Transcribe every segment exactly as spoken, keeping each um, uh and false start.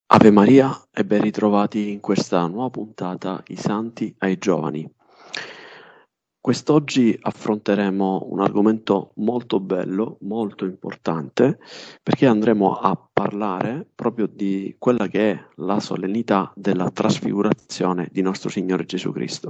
Ave Maria e ben ritrovati in questa nuova puntata I Santi ai Giovani. Quest'oggi affronteremo un argomento molto bello, molto importante, perché andremo a parlare proprio di quella che è la solennità della trasfigurazione di nostro Signore Gesù Cristo.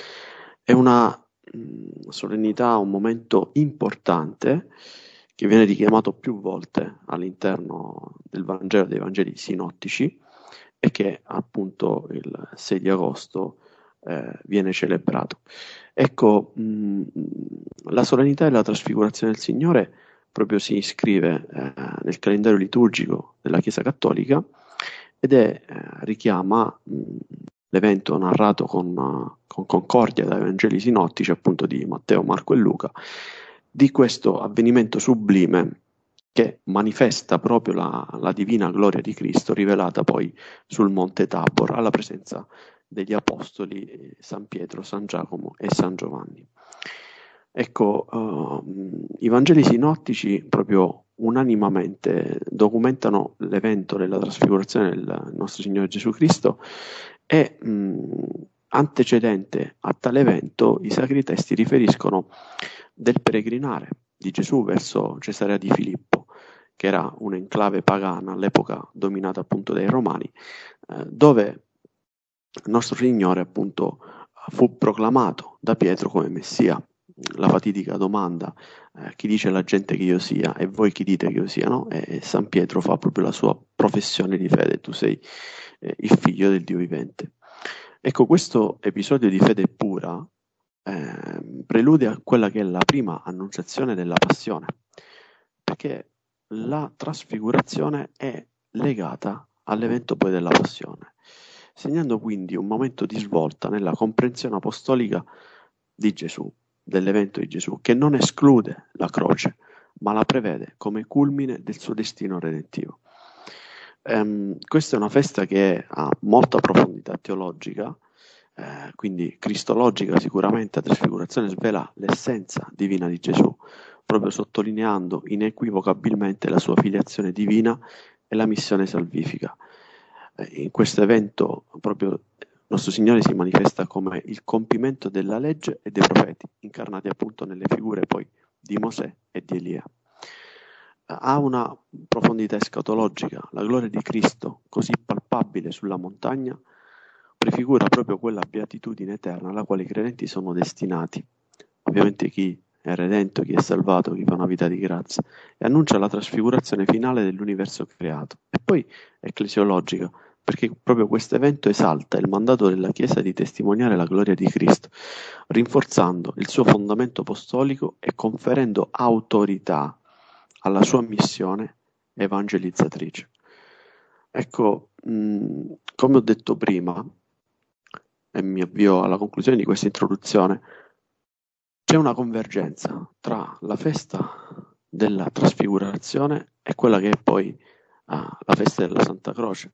È una mh, solennità, un momento importante che viene richiamato più volte all'interno del Vangelo, dei Vangeli sinottici, e che appunto il sei di agosto eh, viene celebrato. Ecco, mh, la solennità della trasfigurazione del Signore proprio si iscrive eh, nel calendario liturgico della Chiesa Cattolica ed è, eh, richiama mh, l'evento narrato con, con concordia dai Vangeli sinottici, appunto di Matteo, Marco e Luca, di questo avvenimento sublime che manifesta proprio la, la divina gloria di Cristo rivelata poi sul Monte Tabor alla presenza degli Apostoli San Pietro, San Giacomo e San Giovanni. Ecco, uh, i Vangeli sinottici proprio unanimamente documentano l'evento della trasfigurazione del nostro Signore Gesù Cristo e mh, antecedente a tale evento i sacri testi riferiscono del peregrinare di Gesù verso Cesarea di Filippo, che era un'enclave pagana all'epoca dominata appunto dai Romani, eh, dove il nostro Signore appunto fu proclamato da Pietro come Messia. La fatidica domanda, eh, chi dice la gente che io sia e voi chi dite che io sia, no? E San Pietro fa proprio la sua professione di fede, tu sei eh, il figlio del Dio vivente. Ecco, questo episodio di fede pura eh, prelude a quella che è la prima annunciazione della passione, perché la trasfigurazione è legata all'evento poi della passione, segnando quindi un momento di svolta nella comprensione apostolica di Gesù, dell'evento di Gesù, che non esclude la croce, ma la prevede come culmine del suo destino redentivo. Um, questa è una festa che ha molta profondità teologica, eh, quindi cristologica sicuramente. La trasfigurazione svela l'essenza divina di Gesù, proprio sottolineando inequivocabilmente la sua filiazione divina e la missione salvifica. Eh, in questo evento proprio nostro Signore si manifesta come il compimento della legge e dei profeti, incarnati appunto nelle figure poi di Mosè e di Elia. Ha una profondità escatologica, la gloria di Cristo, così palpabile sulla montagna, prefigura proprio quella beatitudine eterna alla quale i credenti sono destinati. Ovviamente chi è redento, chi è salvato, chi fa una vita di grazia, e annuncia la trasfigurazione finale dell'universo creato. E poi ecclesiologica, perché proprio questo evento esalta il mandato della Chiesa di testimoniare la gloria di Cristo, rinforzando il suo fondamento apostolico e conferendo autorità alla sua missione evangelizzatrice. Ecco, mh, come ho detto prima, e mi avvio alla conclusione di questa introduzione, c'è una convergenza tra la festa della trasfigurazione e quella che è poi ah, la festa della Santa Croce.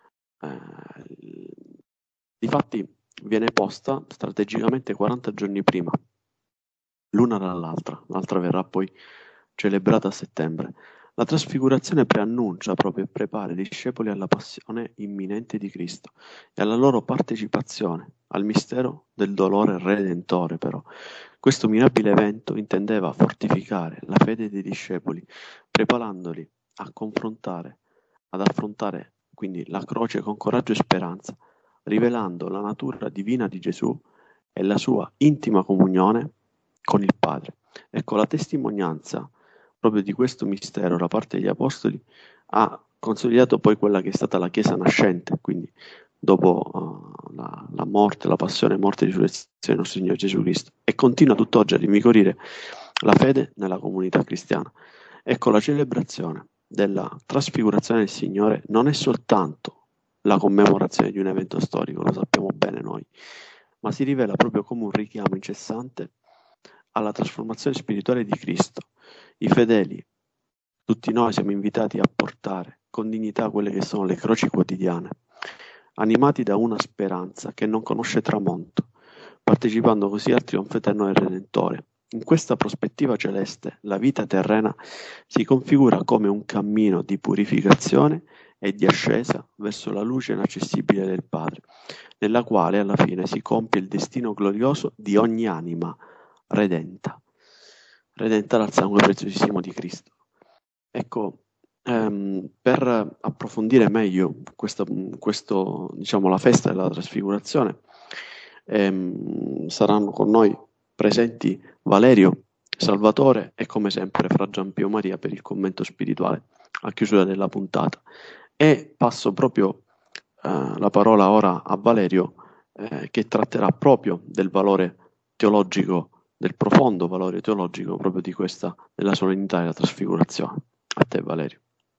Eh, difatti viene posta strategicamente quaranta giorni prima, l'una dall'altra, l'altra verrà poi celebrata a settembre. La trasfigurazione preannuncia proprio e prepara i discepoli alla passione imminente di Cristo e alla loro partecipazione al mistero del dolore redentore. Però questo mirabile evento intendeva fortificare la fede dei discepoli, preparandoli a confrontare, ad affrontare quindi la croce con coraggio e speranza, rivelando la natura divina di Gesù e la sua intima comunione con il Padre. Ecco, la testimonianza proprio di questo mistero da parte degli Apostoli ha consolidato poi quella che è stata la Chiesa nascente, quindi dopo uh, la, la morte, la passione, morte e risurrezione del nostro Signore Gesù Cristo, e continua tutt'oggi a rinvigorire la fede nella comunità cristiana. Ecco, la celebrazione della trasfigurazione del Signore non è soltanto la commemorazione di un evento storico, lo sappiamo bene noi, ma si rivela proprio come un richiamo incessante alla trasformazione spirituale di Cristo. I fedeli, tutti noi, siamo invitati a portare con dignità quelle che sono le croci quotidiane, animati da una speranza che non conosce tramonto, partecipando così al trionfo eterno del Redentore. In questa prospettiva celeste, la vita terrena si configura come un cammino di purificazione e di ascesa verso la luce inaccessibile del Padre, nella quale alla fine si compie il destino glorioso di ogni anima redenta, redenta dal sangue preziosissimo di Cristo. Ecco, ehm, per approfondire meglio questa, questo, diciamo, la festa della trasfigurazione, ehm, saranno con noi presenti Valerio, Salvatore e come sempre Fra Giampio Maria per il commento spirituale a chiusura della puntata. E passo proprio eh, la parola ora a Valerio eh, che tratterà proprio del valore teologico, del profondo valore teologico proprio di questa, della solennità della trasfigurazione. A te Valerio.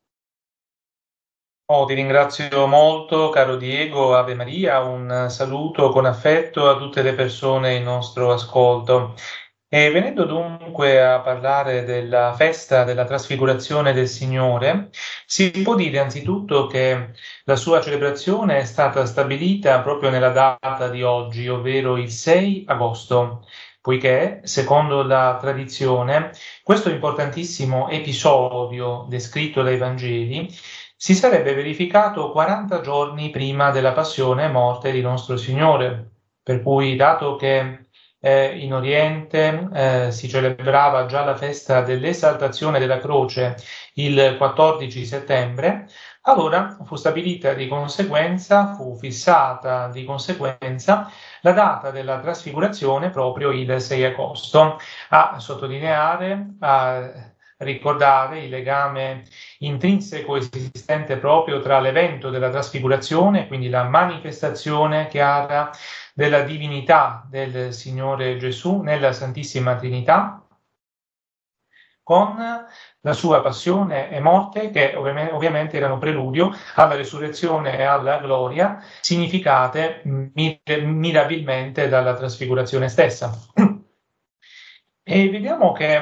Oh, ti ringrazio molto, caro Diego, Ave Maria, un saluto con affetto a tutte le persone in nostro ascolto. E venendo dunque a parlare della festa della trasfigurazione del Signore, si può dire anzitutto che la sua celebrazione è stata stabilita proprio nella data di oggi, ovvero il sei agosto, poiché, secondo la tradizione, questo importantissimo episodio descritto dai Vangeli si sarebbe verificato quaranta giorni prima della passione e morte di nostro Signore, per cui, dato che eh, in Oriente eh, si celebrava già la festa dell'esaltazione della croce il quattordici settembre, allora fu stabilita di conseguenza, fu fissata di conseguenza la data della trasfigurazione proprio il sei agosto, a sottolineare, a ricordare il legame intrinseco esistente proprio tra l'evento della trasfigurazione, quindi la manifestazione chiara della divinità del Signore Gesù nella Santissima Trinità, con la sua passione e morte, che ovviamente erano preludio alla resurrezione e alla gloria, significate mirabilmente dalla trasfigurazione stessa. E vediamo che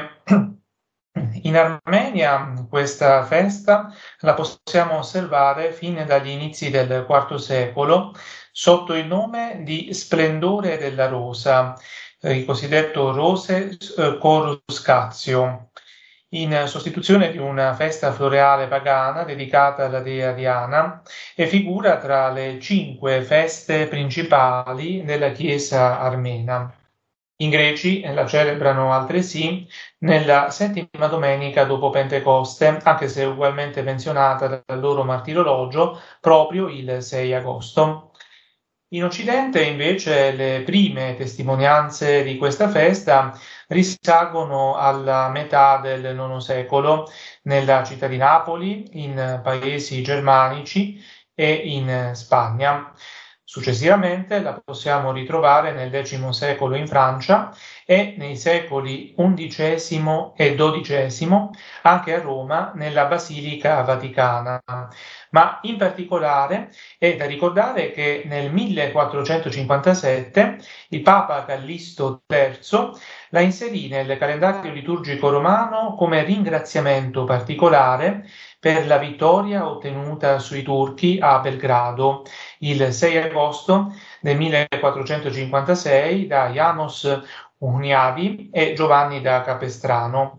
in Armenia questa festa la possiamo osservare fin dagli inizi del quarto secolo sotto il nome di Splendore della Rosa, il cosiddetto Rose Coruscatio, in sostituzione di una festa floreale pagana dedicata alla dea Diana, e figura tra le cinque feste principali della Chiesa armena. I greci la celebrano altresì nella settima domenica dopo Pentecoste, anche se ugualmente menzionata dal loro martirologio proprio il sei agosto. In Occidente, invece, le prime testimonianze di questa festa risalgono alla metà del nono secolo nella città di Napoli, in paesi germanici e in Spagna. Successivamente la possiamo ritrovare nel X secolo in Francia e nei secoli undicesimo e dodicesimo anche a Roma nella Basilica Vaticana. Ma in particolare è da ricordare che nel millequattrocentocinquantasette il Papa Callisto terzo la inserì nel calendario liturgico romano come ringraziamento particolare per la vittoria ottenuta sui turchi a Belgrado il sei agosto del millequattrocentocinquantasei da Janos Huniavi e Giovanni da Capestrano.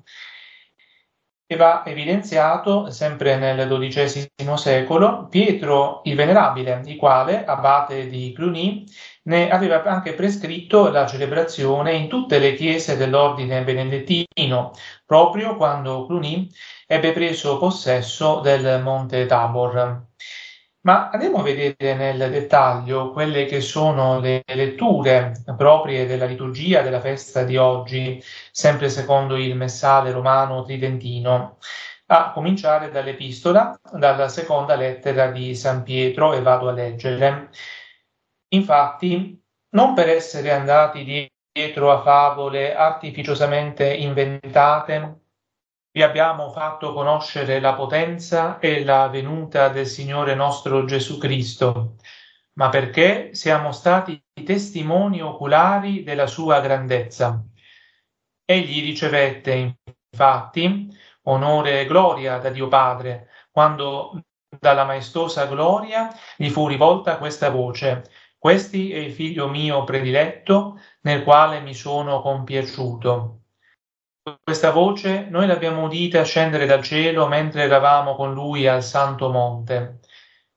E va evidenziato, sempre nel dodicesimo secolo, Pietro il Venerabile, il quale, abate di Cluny, ne aveva anche prescritto la celebrazione in tutte le chiese dell'ordine benedettino, proprio quando Cluny ebbe preso possesso del Monte Tabor. Ma andiamo a vedere nel dettaglio quelle che sono le letture proprie della liturgia della festa di oggi, sempre secondo il Messale romano tridentino, a cominciare dall'epistola, dalla seconda lettera di San Pietro, e vado a leggere. Infatti, non per essere andati dietro a favole artificiosamente inventate, vi abbiamo fatto conoscere la potenza e la venuta del Signore nostro Gesù Cristo, ma perché siamo stati testimoni oculari della sua grandezza. Egli ricevette, infatti, onore e gloria da Dio Padre, quando dalla maestosa gloria gli fu rivolta questa voce: «Questi è il figlio mio prediletto, nel quale mi sono compiaciuto». Questa voce noi l'abbiamo udita scendere dal cielo mentre eravamo con lui al Santo Monte.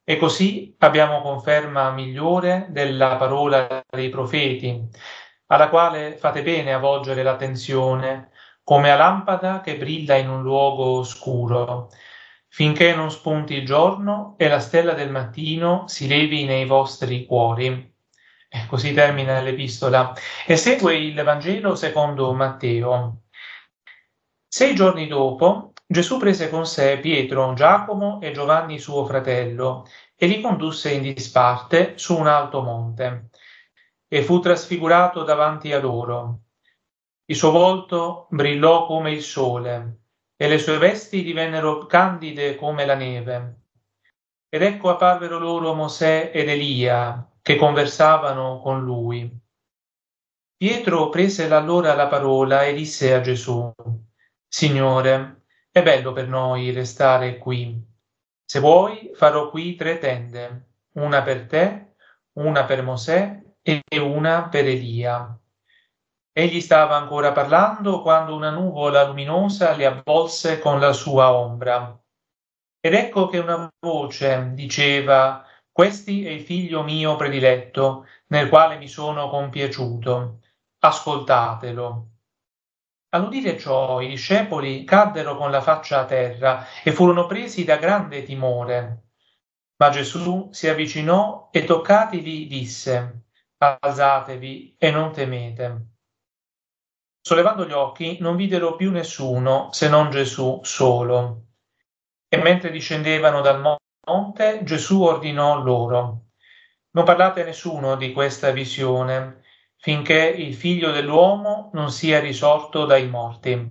E così abbiamo conferma migliore della parola dei profeti, alla quale fate bene a volgere l'attenzione, come a lampada che brilla in un luogo oscuro, finché non spunti il giorno e la stella del mattino si levi nei vostri cuori. E così termina l'epistola. E segue il Vangelo secondo Matteo. Sei giorni dopo, Gesù prese con sé Pietro, Giacomo e Giovanni suo fratello e li condusse in disparte su un alto monte e fu trasfigurato davanti a loro. Il suo volto brillò come il sole e le sue vesti divennero candide come la neve. Ed ecco apparvero loro Mosè ed Elia che conversavano con lui. Pietro prese allora la parola e disse a Gesù: Signore, è bello per noi restare qui. Se vuoi, farò qui tre tende, una per te, una per Mosè e una per Elia. Egli stava ancora parlando quando una nuvola luminosa li avvolse con la sua ombra. Ed ecco che una voce diceva: Questi è il figlio mio prediletto, nel quale mi sono compiaciuto. Ascoltatelo. All'udire ciò, i discepoli caddero con la faccia a terra e furono presi da grande timore. Ma Gesù si avvicinò e toccatili disse: Alzatevi e non temete. Sollevando gli occhi non videro più nessuno se non Gesù solo. E mentre discendevano dal monte, Gesù ordinò loro: Non parlate a nessuno di questa visione, finché il Figlio dell'uomo non sia risorto dai morti.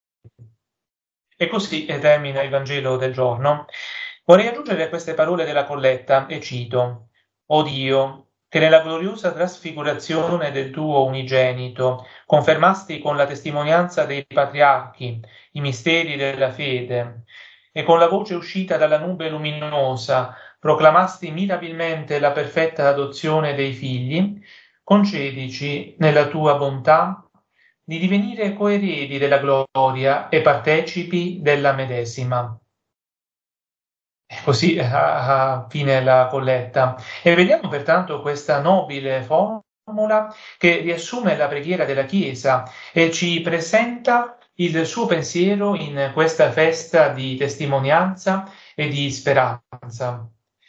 E così termina il Vangelo del giorno. Vorrei aggiungere queste parole della colletta e cito: O Dio, che nella gloriosa trasfigurazione del tuo unigenito confermasti con la testimonianza dei patriarchi i misteri della fede e con la voce uscita dalla nube luminosa proclamasti mirabilmente la perfetta adozione dei figli, concedici nella tua bontà di divenire coeredi della gloria e partecipi della medesima. E così a, a fine la colletta. E vediamo pertanto questa nobile formula che riassume la preghiera della Chiesa e ci presenta il suo pensiero in questa festa di testimonianza e di speranza.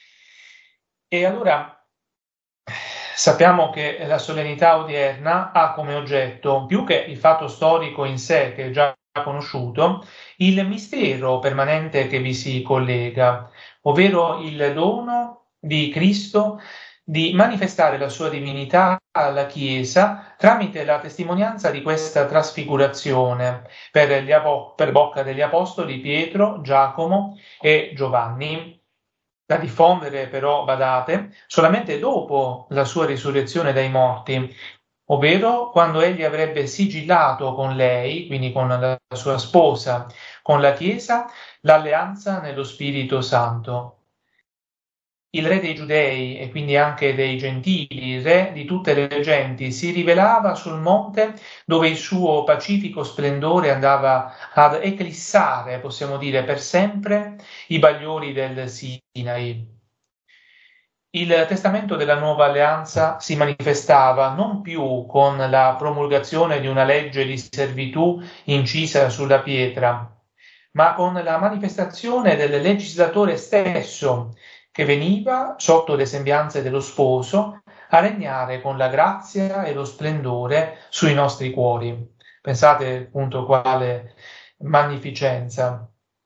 E allora sappiamo che la solennità odierna ha come oggetto, più che il fatto storico in sé, che è già conosciuto, il mistero permanente che vi si collega, ovvero il dono di Cristo di manifestare la sua divinità alla Chiesa tramite la testimonianza di questa trasfigurazione per, gli, per bocca degli apostoli Pietro, Giacomo e Giovanni, da diffondere però, badate, solamente dopo la sua risurrezione dai morti, ovvero quando egli avrebbe sigillato con lei, quindi con la sua sposa, con la Chiesa, l'alleanza nello Spirito Santo. Il re dei Giudei e quindi anche dei Gentili, il re di tutte le genti, si rivelava sul monte dove il suo pacifico splendore andava ad eclissare, possiamo dire, per sempre i bagliori del Sinai. Il testamento della nuova alleanza si manifestava non più con la promulgazione di una legge di servitù incisa sulla pietra, ma con la manifestazione del legislatore stesso, che veniva, sotto le sembianze dello sposo, a regnare con la grazia e lo splendore sui nostri cuori. Pensate appunto quale magnificenza.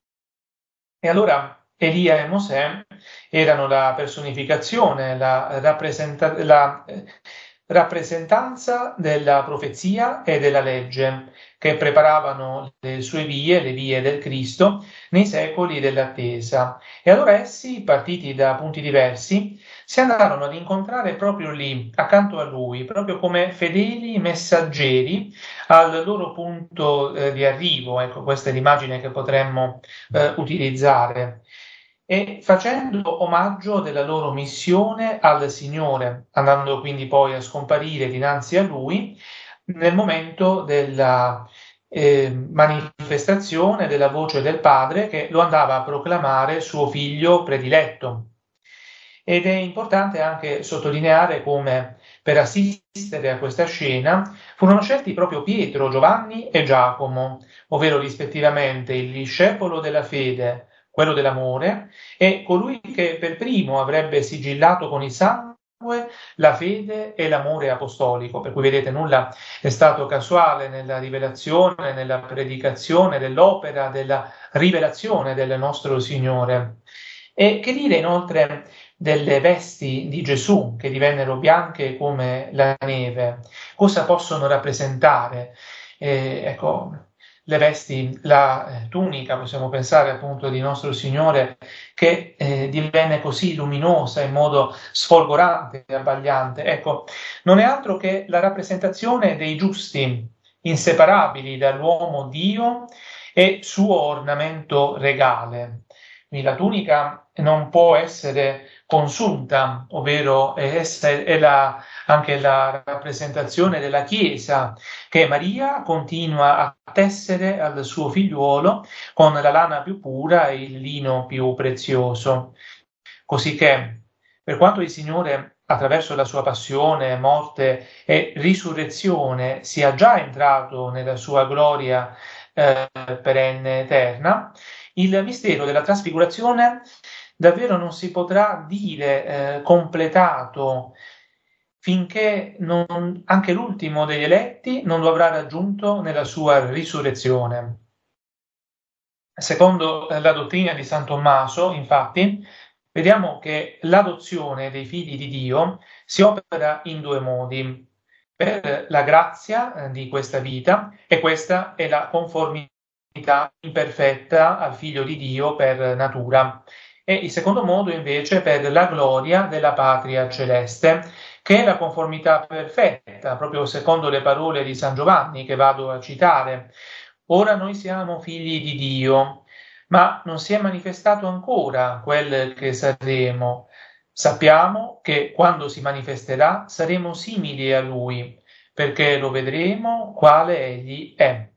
E allora Elia e Mosè erano la personificazione, la, rappresenta- la eh, rappresentanza della profezia e della legge, che preparavano le sue vie, le vie del Cristo, nei secoli dell'attesa. E allora essi, partiti da punti diversi, si andarono ad incontrare proprio lì, accanto a lui, proprio come fedeli messaggeri al loro punto eh, di arrivo. Ecco, questa è l'immagine che potremmo eh, utilizzare. E facendo omaggio della loro missione al Signore, andando quindi poi a scomparire dinanzi a Lui nel momento della eh, manifestazione della voce del Padre che lo andava a proclamare suo figlio prediletto. Ed è importante anche sottolineare come per assistere a questa scena furono scelti proprio Pietro, Giovanni e Giacomo, ovvero rispettivamente il discepolo della fede, quello dell'amore, e colui che per primo avrebbe sigillato con il sangue la fede e l'amore apostolico. Per cui vedete, nulla è stato casuale nella rivelazione, nella predicazione dell'opera, della rivelazione del nostro Signore. E che dire inoltre delle vesti di Gesù che divennero bianche come la neve? Cosa possono rappresentare? Eh, ecco, le vesti, la eh, tunica, possiamo pensare appunto di nostro Signore che eh, divenne così luminosa in modo sfolgorante e abbagliante. Ecco, non è altro che la rappresentazione dei giusti, inseparabili dall'uomo Dio e suo ornamento regale. Quindi la tunica non può essere consunta, ovvero è, è la, anche la rappresentazione della Chiesa che Maria continua a tessere al suo figliuolo con la lana più pura e il lino più prezioso. Cosicché, per quanto il Signore attraverso la sua passione, morte e risurrezione sia già entrato nella sua gloria eh, perenne eterna, il mistero della trasfigurazione davvero non si potrà dire eh, completato finché non, anche l'ultimo degli eletti non lo avrà raggiunto nella sua risurrezione. Secondo la dottrina di San Tommaso, infatti, vediamo che l'adozione dei figli di Dio si opera in due modi: per la grazia di questa vita, e questa è la conformità imperfetta al Figlio di Dio per natura, e il secondo modo invece per la gloria della patria celeste, che è la conformità perfetta, proprio secondo le parole di San Giovanni che vado a citare. Ora noi siamo figli di Dio, ma non si è manifestato ancora quel che saremo. Sappiamo che quando si manifesterà saremo simili a Lui, perché lo vedremo quale Egli è.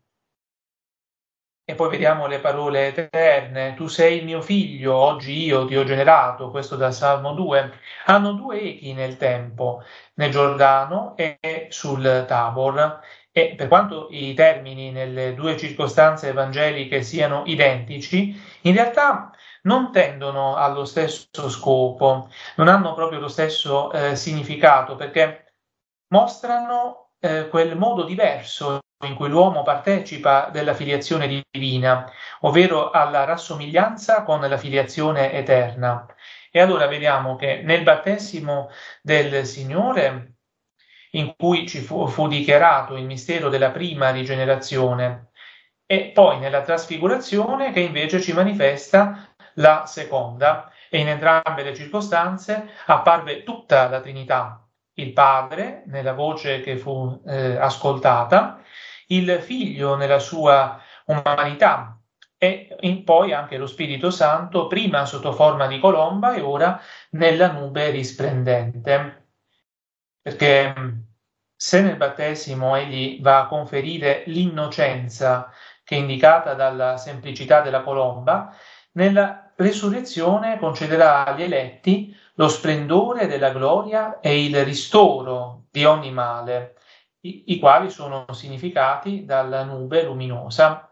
E poi vediamo le parole eterne: tu sei il mio figlio, oggi io ti ho generato, questo da Salmo due. Hanno due echi nel tempo, nel Giordano e sul Tabor, e per quanto i termini nelle due circostanze evangeliche siano identici, in realtà non tendono allo stesso scopo, non hanno proprio lo stesso eh, significato, perché mostrano eh, quel modo diverso in cui l'uomo partecipa della filiazione divina, ovvero alla rassomiglianza con la filiazione eterna. E allora vediamo che nel battesimo del Signore, in cui ci fu, fu dichiarato il mistero della prima rigenerazione, e poi nella trasfigurazione che invece ci manifesta la seconda, e in entrambe le circostanze apparve tutta la Trinità: il Padre nella voce che fu eh, ascoltata, il Figlio nella sua umanità e in poi anche lo Spirito Santo, prima sotto forma di colomba e ora nella nube risplendente. Perché se nel battesimo egli va a conferire l'innocenza che è indicata dalla semplicità della colomba, nella resurrezione concederà agli eletti lo splendore della gloria e il ristoro di ogni male, i, i quali sono significati dalla nube luminosa.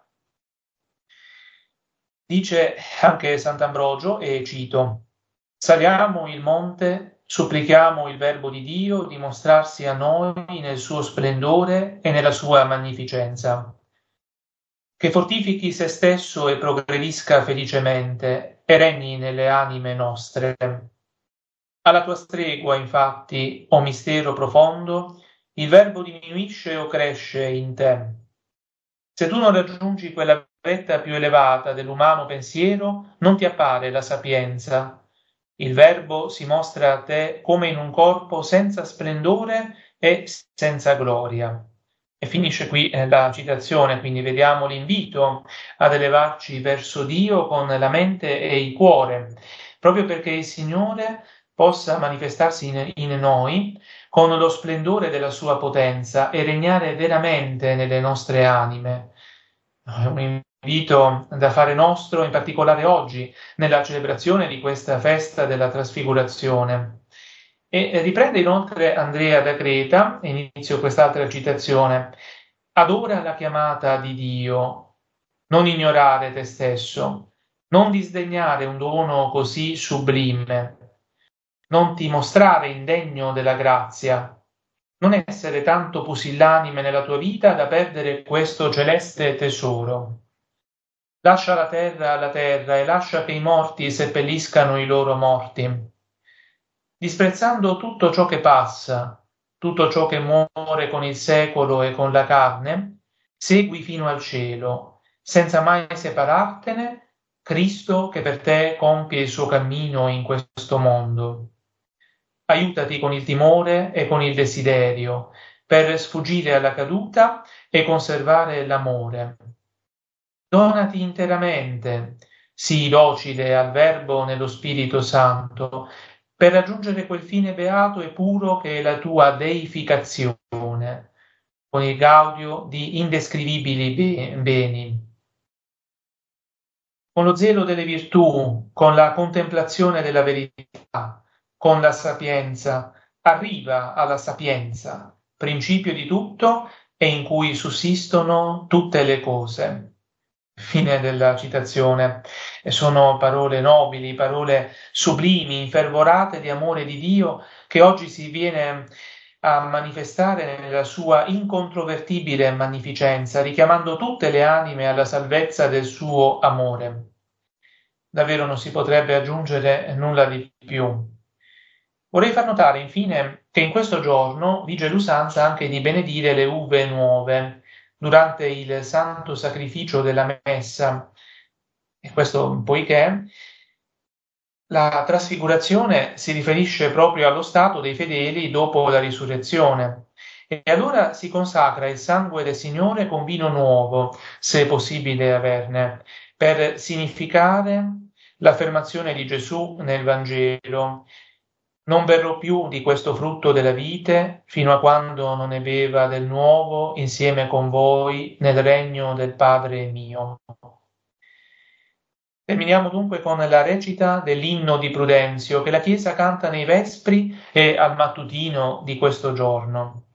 Dice anche Sant'Ambrogio, e cito: saliamo il monte, supplichiamo il Verbo di Dio di mostrarsi a noi nel suo splendore e nella sua magnificenza, che fortifichi se stesso e progredisca felicemente e regni nelle anime nostre. Alla tua stregua, infatti, o mistero profondo, il Verbo diminuisce o cresce in te. Se tu non raggiungi quella vetta più elevata dell'umano pensiero, non ti appare la sapienza. Il Verbo si mostra a te come in un corpo senza splendore e senza gloria. E finisce qui la citazione, quindi vediamo l'invito ad elevarci verso Dio con la mente e il cuore, proprio perché il Signore possa manifestarsi in, in noi con lo splendore della sua potenza e regnare veramente nelle nostre anime. È un invito da fare nostro, in particolare oggi, nella celebrazione di questa festa della Trasfigurazione. E riprende inoltre Andrea da Creta, inizio quest'altra citazione: adora la chiamata di Dio, non ignorare te stesso, non disdegnare un dono così sublime, non ti mostrare indegno della grazia, non essere tanto pusillanime nella tua vita da perdere questo celeste tesoro. Lascia la terra alla terra e lascia che i morti seppelliscano i loro morti. Disprezzando tutto ciò che passa, tutto ciò che muore con il secolo e con la carne, segui fino al cielo, senza mai separartene, Cristo che per te compie il suo cammino in questo mondo. Aiutati con il timore e con il desiderio, per sfuggire alla caduta e conservare l'amore. Donati interamente, sii docile al Verbo nello Spirito Santo, per raggiungere quel fine beato e puro che è la tua deificazione, con il gaudio di indescrivibili beni. Con lo zelo delle virtù, con la contemplazione della verità, con la sapienza, arriva alla sapienza, principio di tutto e in cui sussistono tutte le cose. Fine della citazione. E sono parole nobili, parole sublimi, infervorate di amore di Dio, che oggi si viene a manifestare nella sua incontrovertibile magnificenza, richiamando tutte le anime alla salvezza del suo amore. Davvero non si potrebbe aggiungere nulla di più. Vorrei far notare infine che in questo giorno vige l'usanza anche di benedire le uve nuove durante il santo sacrificio della messa, e questo poiché la trasfigurazione si riferisce proprio allo stato dei fedeli dopo la risurrezione, e allora si consacra il sangue del Signore con vino nuovo, se è possibile averne, per significare l'affermazione di Gesù nel Vangelo: non berrò più di questo frutto della vite fino a quando non ne beva del nuovo insieme con voi nel regno del Padre mio. Terminiamo dunque con la recita dell'inno di Prudenzio che la Chiesa canta nei Vespri e al mattutino di questo giorno.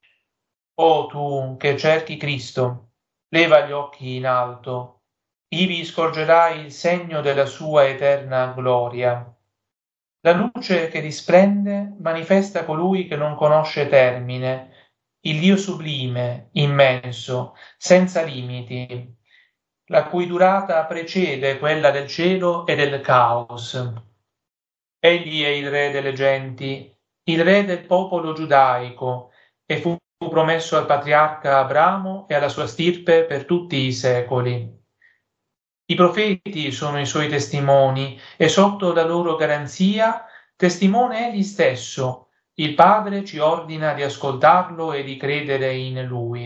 O tu che cerchi Cristo, leva gli occhi in alto, ivi scorgerai il segno della sua eterna gloria. La luce che risplende manifesta colui che non conosce termine, il Dio sublime, immenso, senza limiti, la cui durata precede quella del cielo e del caos. Egli è il re delle genti, il re del popolo giudaico, e fu promesso al patriarca Abramo e alla sua stirpe per tutti i secoli. I profeti sono i suoi testimoni e sotto la loro garanzia testimone egli stesso. Il Padre ci ordina di ascoltarlo e di credere in lui.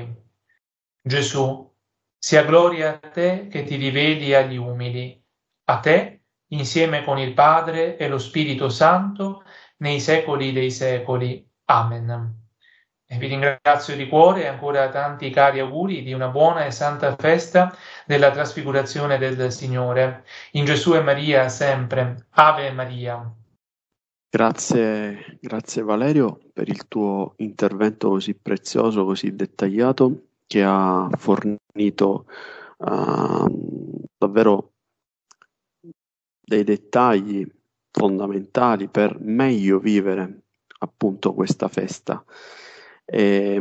Gesù, sia gloria a te che ti riveli agli umili, a te, insieme con il Padre e lo Spirito Santo, nei secoli dei secoli. Amen. E vi ringrazio di cuore e ancora tanti cari auguri di una buona e santa festa della trasfigurazione del Signore. In Gesù e Maria sempre. Ave Maria. Grazie, grazie Valerio per il tuo intervento così prezioso, così dettagliato, che ha fornito uh, davvero dei dettagli fondamentali per meglio vivere appunto questa festa. E,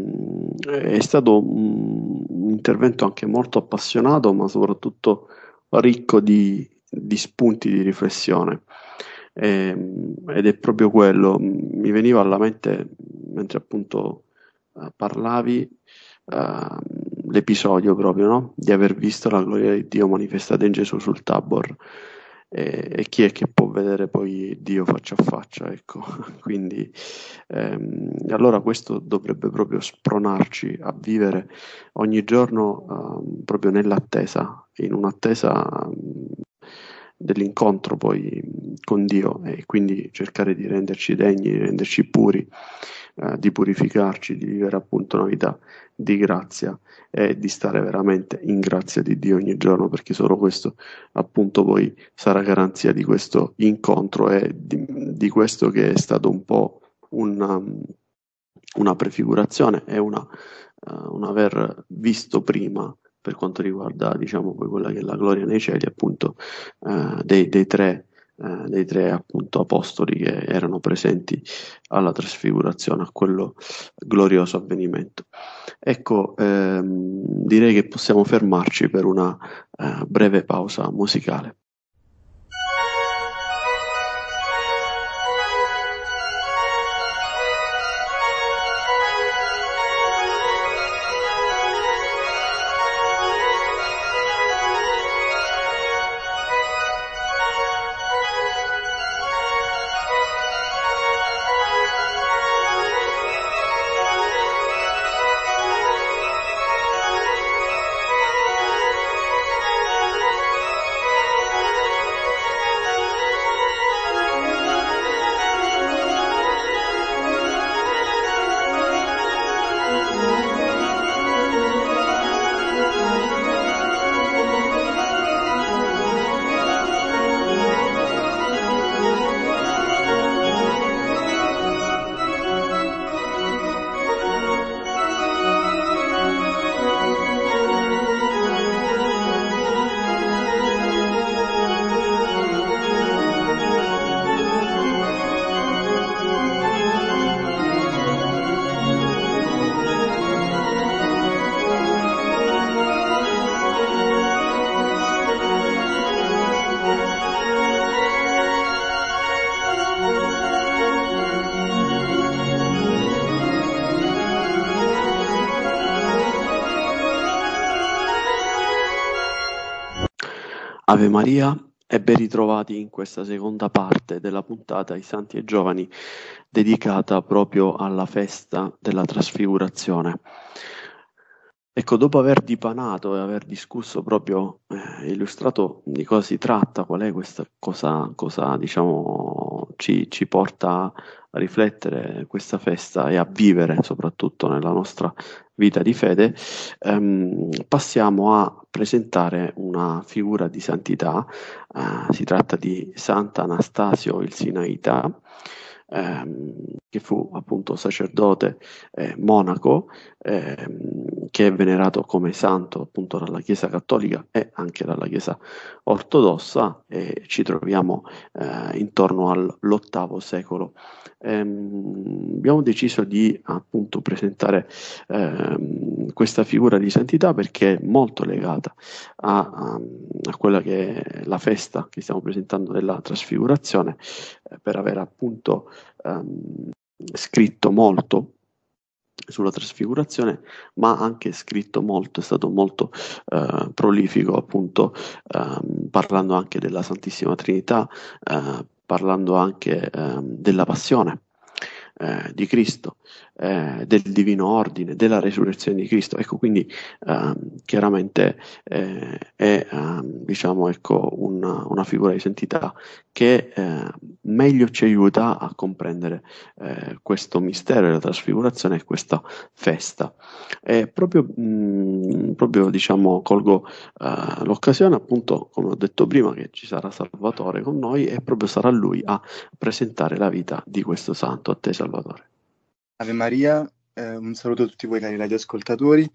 è stato un, un intervento anche molto appassionato, ma soprattutto ricco di, di spunti di riflessione. E, ed è proprio quello, mi veniva alla mente mentre appunto uh, parlavi uh, l'episodio proprio, no? Di aver visto la gloria di Dio manifestata in Gesù sul Tabor. E, e chi è che può vedere poi Dio faccia a faccia, ecco. Quindi ehm, allora questo dovrebbe proprio spronarci a vivere ogni giorno ehm, proprio nell'attesa, in un'attesa dell'incontro poi con Dio, e quindi cercare di renderci degni, di renderci puri, eh, di purificarci, di vivere appunto una vita di grazia e di stare veramente in grazia di Dio ogni giorno, perché solo questo appunto poi sarà garanzia di questo incontro e di, di questo che è stato un po' una, una prefigurazione e una, uh, un aver visto prima, per quanto riguarda diciamo poi quella che è la gloria nei cieli, appunto uh, dei, dei tre Uh, dei tre appunto apostoli che erano presenti alla trasfigurazione, a quello glorioso avvenimento. Ecco, ehm, direi che possiamo fermarci per una uh, breve pausa musicale. Ave Maria e ben ritrovati in questa seconda parte della puntata ai Santi e Giovani, dedicata proprio alla festa della Trasfigurazione. Ecco, dopo aver dipanato e aver discusso proprio, eh, illustrato di cosa si tratta, qual è questa cosa, cosa diciamo ci, ci porta a riflettere questa festa e a vivere soprattutto nella nostra vita di fede, ehm, passiamo a presentare una figura di santità. Eh, si tratta di Sant'Anastasio il Sinaita, ehm, che fu appunto sacerdote eh, monaco, ehm, che è venerato come santo appunto dalla Chiesa Cattolica e anche dalla Chiesa Ortodossa, e ci troviamo eh, intorno all'ottavo secolo. Ehm, abbiamo deciso di appunto presentare ehm, questa figura di santità perché è molto legata a, a, a quella che è la festa che stiamo presentando della Trasfigurazione, eh, per aver appunto ehm, scritto molto sulla Trasfigurazione, ma anche scritto molto, è stato molto eh, prolifico appunto, ehm, parlando anche della Santissima Trinità, eh, parlando anche ehm, della passione eh, di Cristo, eh, del divino ordine, della resurrezione di Cristo. Ecco, quindi ehm, chiaramente eh, è ehm, diciamo ecco una, una figura di santità che eh, meglio ci aiuta a comprendere eh, questo mistero della trasfigurazione e questa festa. E proprio, mh, proprio diciamo colgo eh, l'occasione, appunto, come ho detto prima, che ci sarà Salvatore con noi e proprio sarà lui a presentare la vita di questo santo. A te, Salvatore. Ave Maria, eh, un saluto a tutti voi cari radioascoltatori.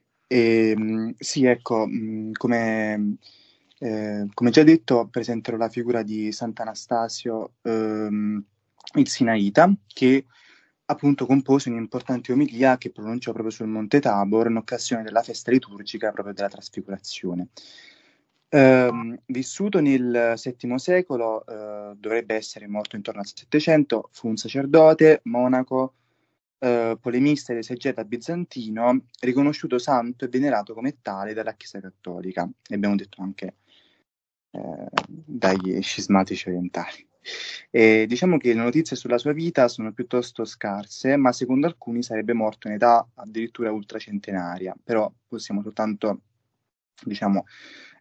E, mh, sì, ecco, mh, come, eh, come già detto, presenterò la figura di Sant'Anastasio ehm, il Sinaita, che appunto compose un'importante omelia che pronunciò proprio sul Monte Tabor in occasione della festa liturgica proprio della Trasfigurazione. Eh, vissuto nel settimo secolo, eh, dovrebbe essere morto intorno al settecento, fu un sacerdote, monaco, Uh, polemista ed esegeta bizantino, riconosciuto santo e venerato come tale dalla Chiesa Cattolica, e abbiamo detto anche eh, dagli scismatici orientali. E diciamo che le notizie sulla sua vita sono piuttosto scarse, ma secondo alcuni sarebbe morto in età addirittura ultracentenaria, però possiamo soltanto diciamo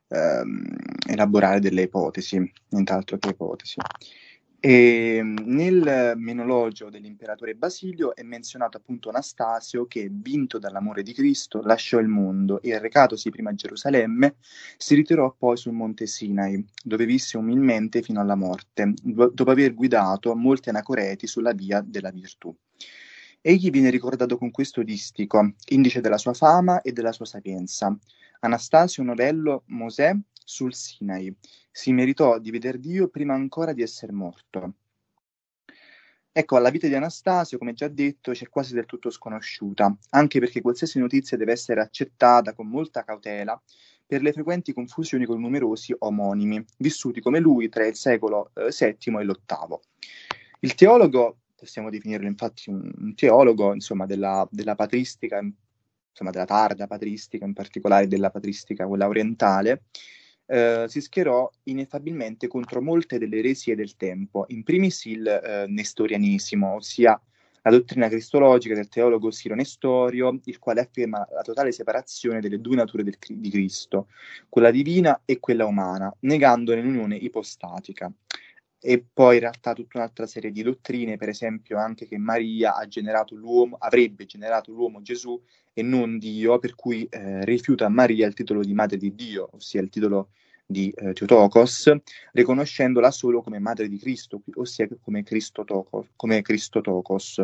ehm, elaborare delle ipotesi, nient'altro che ipotesi. E nel menologio dell'imperatore Basilio è menzionato appunto Anastasio che, vinto dall'amore di Cristo, lasciò il mondo e, recatosi prima a Gerusalemme, si ritirò poi sul monte Sinai, dove visse umilmente fino alla morte, do- dopo aver guidato molti anacoreti sulla via della virtù. Egli viene ricordato con questo distico, indice della sua fama e della sua sapienza. Anastasio, novello Mosè sul Sinai, si meritò di veder Dio prima ancora di essere morto. Ecco, alla vita di Anastasio, come già detto, c'è quasi del tutto sconosciuta, anche perché qualsiasi notizia deve essere accettata con molta cautela per le frequenti confusioni con numerosi omonimi, vissuti come lui tra il secolo eh, settimo e l'ottavo. Il teologo, possiamo definirlo infatti un, un teologo, insomma, della, della patristica, insomma, della tarda patristica, in particolare della patristica, quella orientale, eh, si schierò ineffabilmente contro molte delle eresie del tempo, in primis il eh, nestorianesimo, ossia la dottrina cristologica del teologo Siro Nestorio, il quale afferma la totale separazione delle due nature del, di Cristo, quella divina e quella umana, negandone l'unione ipostatica. E poi in realtà tutta un'altra serie di dottrine, per esempio anche che Maria ha generato l'uomo, avrebbe generato l'uomo Gesù e non Dio, per cui eh, rifiuta a Maria il titolo di madre di Dio, ossia il titolo di eh, Theotokos, riconoscendola solo come madre di Cristo, ossia come Cristotokos, come Cristotokos.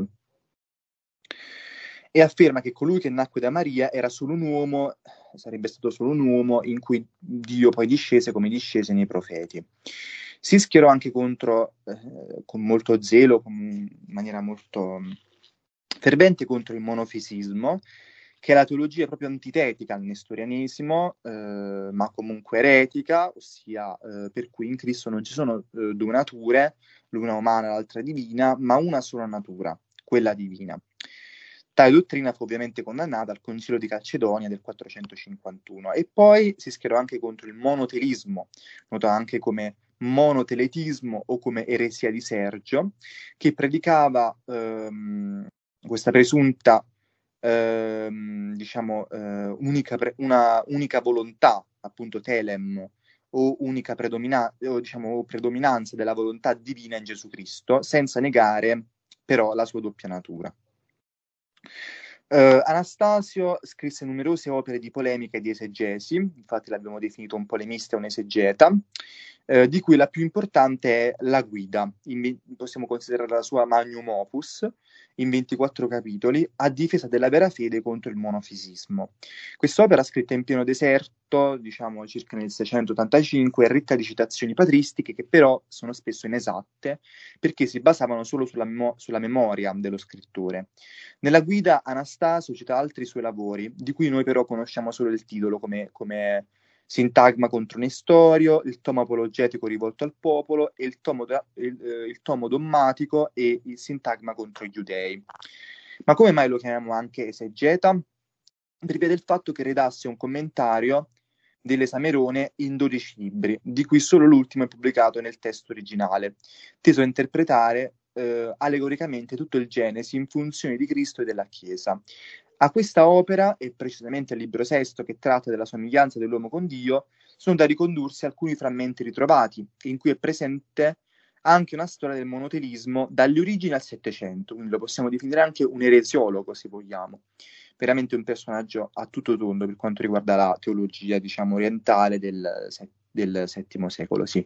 E afferma che colui che nacque da Maria era solo un uomo, sarebbe stato solo un uomo in cui Dio poi discese come discese nei profeti. Si schierò anche contro, eh, con molto zelo, con, in maniera molto fervente, contro il monofisismo, che è la teologia proprio antitetica al nestorianesimo, eh, ma comunque eretica, ossia eh, per cui in Cristo non ci sono eh, due nature, l'una umana e l'altra divina, ma una sola natura, quella divina. Tale dottrina fu ovviamente condannata al Concilio di Calcedonia del quattrocentocinquantuno e poi si schierò anche contro il monotelismo, noto anche come monoteletismo o come eresia di Sergio, che predicava ehm, questa presunta ehm, diciamo eh, unica pre- una unica volontà, appunto telem, o unica predomina- o, diciamo, predominanza della volontà divina in Gesù Cristo, senza negare però la sua doppia natura. Uh, Anastasio scrisse numerose opere di polemica e di esegesi, infatti l'abbiamo definito un polemista e un esegeta, uh, di cui la più importante è La Guida, in, possiamo considerare la sua magnum opus, in ventiquattro capitoli, a difesa della vera fede contro il monofisismo. Quest'opera, scritta in pieno deserto, diciamo circa nel seicentottantacinque, è ricca di citazioni patristiche che però sono spesso inesatte, perché si basavano solo sulla, memo- sulla memoria dello scrittore. Nella Guida Anastasio cita altri suoi lavori, di cui noi però conosciamo solo il titolo, come, come Sintagma contro Nestorio, il tomo apologetico rivolto al popolo, e il tomo, il, eh, il tomo dommatico e il Sintagma contro i giudei. Ma come mai lo chiamiamo anche esegeta? Per via del fatto che redasse un commentario dell'Esamerone in dodici libri, di cui solo l'ultimo è pubblicato nel testo originale, teso a interpretare eh, allegoricamente tutto il Genesi in funzione di Cristo e della Chiesa. A questa opera, e precisamente al libro sesto che tratta della somiglianza dell'uomo con Dio, sono da ricondursi alcuni frammenti ritrovati, in cui è presente anche una storia del monotelismo dalle origini al Settecento, quindi lo possiamo definire anche un eresiologo, se vogliamo. Veramente un personaggio a tutto tondo per quanto riguarda la teologia, diciamo, orientale del, del settimo secolo, sì.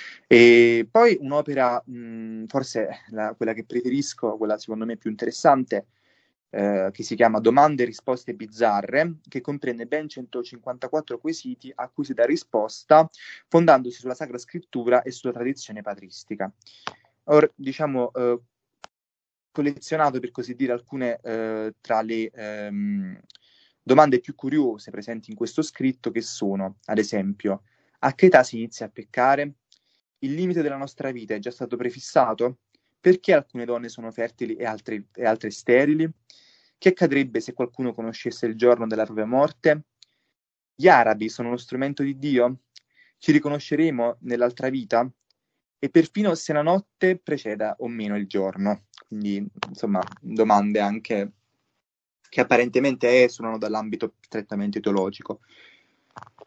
E poi un'opera, mh, forse la, quella che preferisco, quella secondo me più interessante, eh, che si chiama Domande e risposte bizzarre, che comprende ben centocinquantaquattro quesiti a cui si dà risposta fondandosi sulla Sacra Scrittura e sulla tradizione patristica. Or, diciamo, eh, collezionato per così dire alcune eh, tra le ehm, domande più curiose presenti in questo scritto, che sono, ad esempio, a che età si inizia a peccare? Il limite della nostra vita è già stato prefissato? Perché alcune donne sono fertili e altre, e altre sterili? Che accadrebbe se qualcuno conoscesse il giorno della propria morte? Gli arabi sono uno strumento di Dio? Ci riconosceremo nell'altra vita? E perfino se la notte preceda o meno il giorno. Quindi, insomma, domande anche che apparentemente esulano dall'ambito strettamente teologico.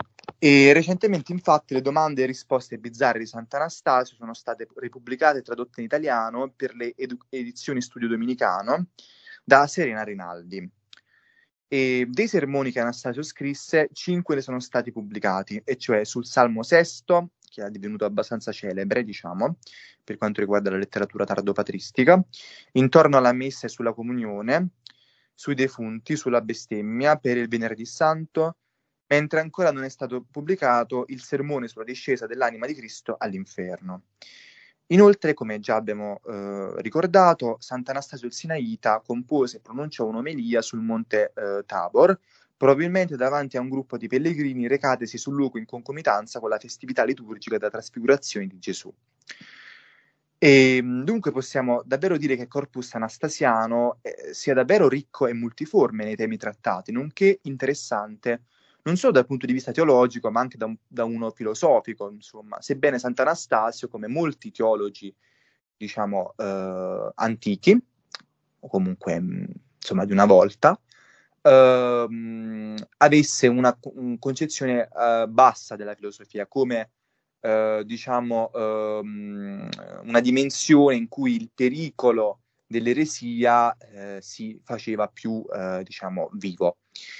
E recentemente, infatti, le domande e risposte bizzarre di Sant'Anastasio sono state ripubblicate e tradotte in italiano per le edu- edizioni Studio Dominicano da Serena Rinaldi. E dei sermoni che Anastasio scrisse, cinque ne sono stati pubblicati, e cioè sul Salmo Sesto, che è divenuto abbastanza celebre, diciamo, per quanto riguarda la letteratura tardopatristica, intorno alla messa e sulla comunione, sui defunti, sulla bestemmia, per il Venerdì Santo, mentre ancora non è stato pubblicato il sermone sulla discesa dell'anima di Cristo all'inferno. Inoltre, come già abbiamo eh, ricordato, Sant'Anastasio il Sinaita compose e pronunciò un'omelia sul monte eh, Tabor, probabilmente davanti a un gruppo di pellegrini recatesi sul luogo in concomitanza con la festività liturgica della trasfigurazione di Gesù. E dunque possiamo davvero dire che il corpus anastasiano eh, sia davvero ricco e multiforme nei temi trattati, nonché interessante non solo dal punto di vista teologico, ma anche da, un, da uno filosofico, insomma, sebbene Sant'Anastasio, come molti teologi, diciamo, eh, antichi, o comunque, mh, insomma, di una volta, ehm, avesse una, una concezione eh, bassa della filosofia, come Uh, diciamo, uh, una dimensione in cui il pericolo dell'eresia uh, si faceva più, uh, diciamo, vivo.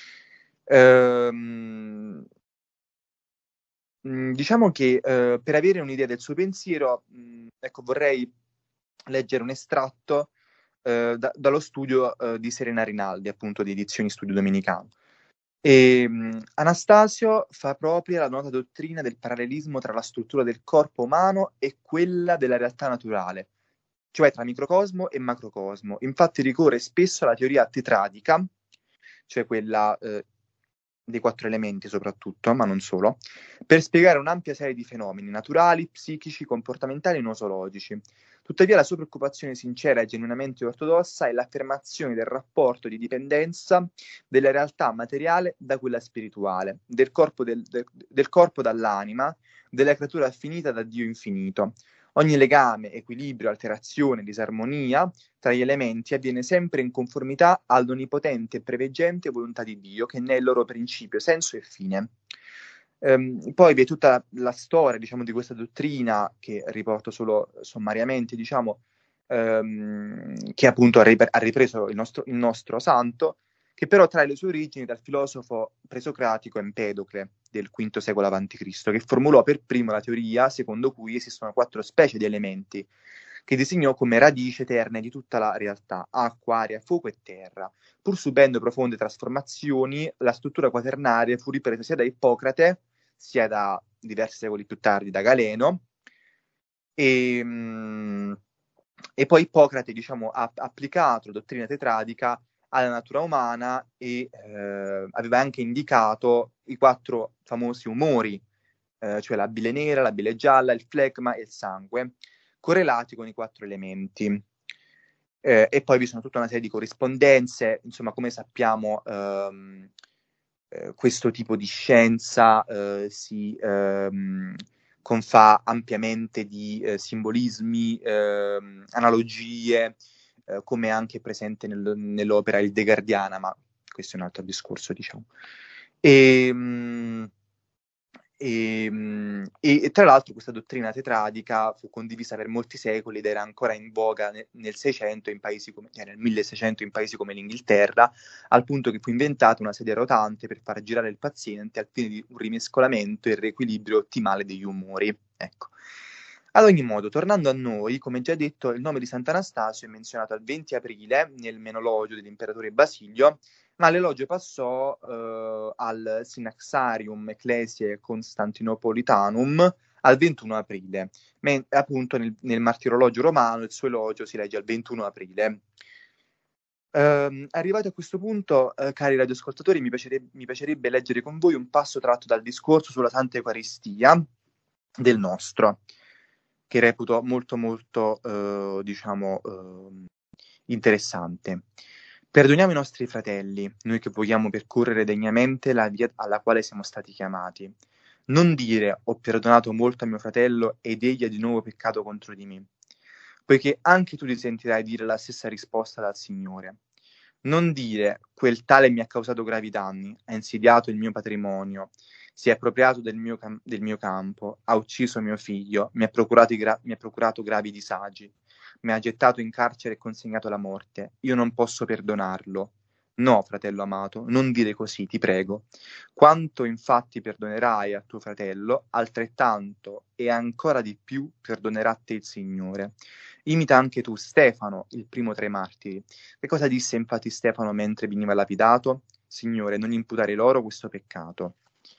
Uh, diciamo che uh, per avere un'idea del suo pensiero, mh, ecco, vorrei leggere un estratto uh, da, dallo studio uh, di Serena Rinaldi, appunto, di Edizioni Studio Dominicano. E, um, Anastasio fa propria la nota dottrina del parallelismo tra la struttura del corpo umano e quella della realtà naturale, cioè tra microcosmo e macrocosmo. Infatti ricorre spesso alla teoria tetradica, cioè quella eh, dei quattro elementi soprattutto, ma non solo, per spiegare un'ampia serie di fenomeni naturali, psichici, comportamentali e nosologici. Tuttavia la sua preoccupazione sincera e genuinamente ortodossa è l'affermazione del rapporto di dipendenza della realtà materiale da quella spirituale, del corpo, del, del, del corpo dall'anima, della creatura finita da Dio infinito. Ogni legame, equilibrio, alterazione, disarmonia tra gli elementi avviene sempre in conformità all'onnipotente e preveggente volontà di Dio, che ne è il loro principio, senso e fine. Um, poi vi è tutta la storia, diciamo, di questa dottrina, che riporto solo sommariamente, diciamo, um, che appunto ha, rip- ha ripreso il nostro, il nostro santo, che però trae le sue origini dal filosofo presocratico Empedocle del quinto secolo avanti Cristo, che formulò per primo la teoria secondo cui esistono quattro specie di elementi, che designò come radice eterne di tutta la realtà: acqua, aria, fuoco e terra. Pur subendo profonde trasformazioni, la struttura quaternaria fu ripresa sia da Ippocrate, sia da diversi secoli più tardi da Galeno, e, mh, e poi Ippocrate, diciamo, ha applicato la dottrina tetradica alla natura umana e eh, aveva anche indicato i quattro famosi umori, eh, cioè la bile nera, la bile gialla, il flegma e il sangue, correlati con i quattro elementi. Eh, e poi vi sono tutta una serie di corrispondenze, insomma, come sappiamo, ehm, eh, questo tipo di scienza eh, si ehm, confà ampiamente di eh, simbolismi, ehm, analogie, eh, come anche presente nel, nell'opera Il De Gardiana, ma questo è un altro discorso, diciamo. E, mh, E, e, e tra l'altro questa dottrina tetradica fu condivisa per molti secoli ed era ancora in voga nel, nel seicento in paesi come, eh, nel milleseicento in paesi come l'Inghilterra, al punto che fu inventata una sedia rotante per far girare il paziente al fine di un rimescolamento e il riequilibrio ottimale degli umori. Ecco. Ad ogni modo, tornando a noi, come già detto, il nome di Sant'Anastasio è menzionato il venti aprile nel Menologio dell'imperatore Basilio, ma l'elogio passò eh, al Synaxarium Ecclesiae Constantinopolitanum al ventuno aprile, mentre appunto nel, nel martirologio romano il suo elogio si legge al ventuno aprile. Uh, arrivati a questo punto, uh, cari radioascoltatori, mi piacerebbe, mi piacerebbe leggere con voi un passo tratto dal discorso sulla Santa Eucaristia del nostro, che reputo molto molto, uh, diciamo, uh, interessante. Perdoniamo i nostri fratelli, noi che vogliamo percorrere degnamente la via alla quale siamo stati chiamati. Non dire ho perdonato molto a mio fratello ed egli ha di nuovo peccato contro di me, poiché anche tu ti sentirai dire la stessa risposta dal Signore. Non dire quel tale mi ha causato gravi danni, ha insidiato il mio patrimonio, si è appropriato del mio, cam- del mio campo, ha ucciso mio figlio, mi ha procurato, i gra- mi ha procurato gravi disagi, mi ha gettato in carcere e consegnato alla morte. Io non posso perdonarlo. No, fratello amato, non dire così, ti prego. Quanto infatti perdonerai a tuo fratello, altrettanto e ancora di più perdonerà a te il Signore. Imita anche tu Stefano, il primo tra i martiri. Che cosa disse infatti Stefano mentre veniva lapidato? Signore, non imputare loro questo peccato.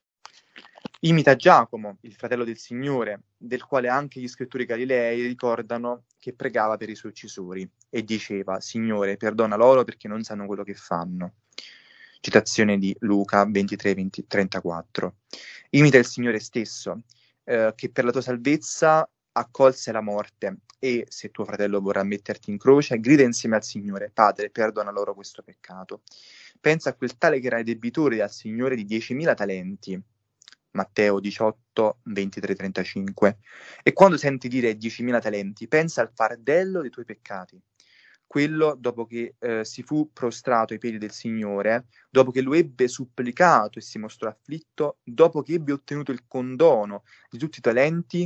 Imita Giacomo, il fratello del Signore, del quale anche gli scrittori galilei ricordano che pregava per i suoi uccisori e diceva: Signore, perdona loro perché non sanno quello che fanno. Citazione di Luca ventitré trentaquattro. Imita il Signore stesso, eh, che per la tua salvezza accolse la morte e, se tuo fratello vorrà metterti in croce, grida insieme al Signore: Padre, perdona loro questo peccato. Pensa a quel tale che era debitore al Signore di diecimila talenti. Matteo diciotto, ventitré trentacinque. E quando senti dire diecimila talenti, pensa al fardello dei tuoi peccati. Quello dopo che eh, si fu prostrato ai piedi del Signore, dopo che lo ebbe supplicato e si mostrò afflitto, dopo che ebbe ottenuto il condono di tutti i talenti,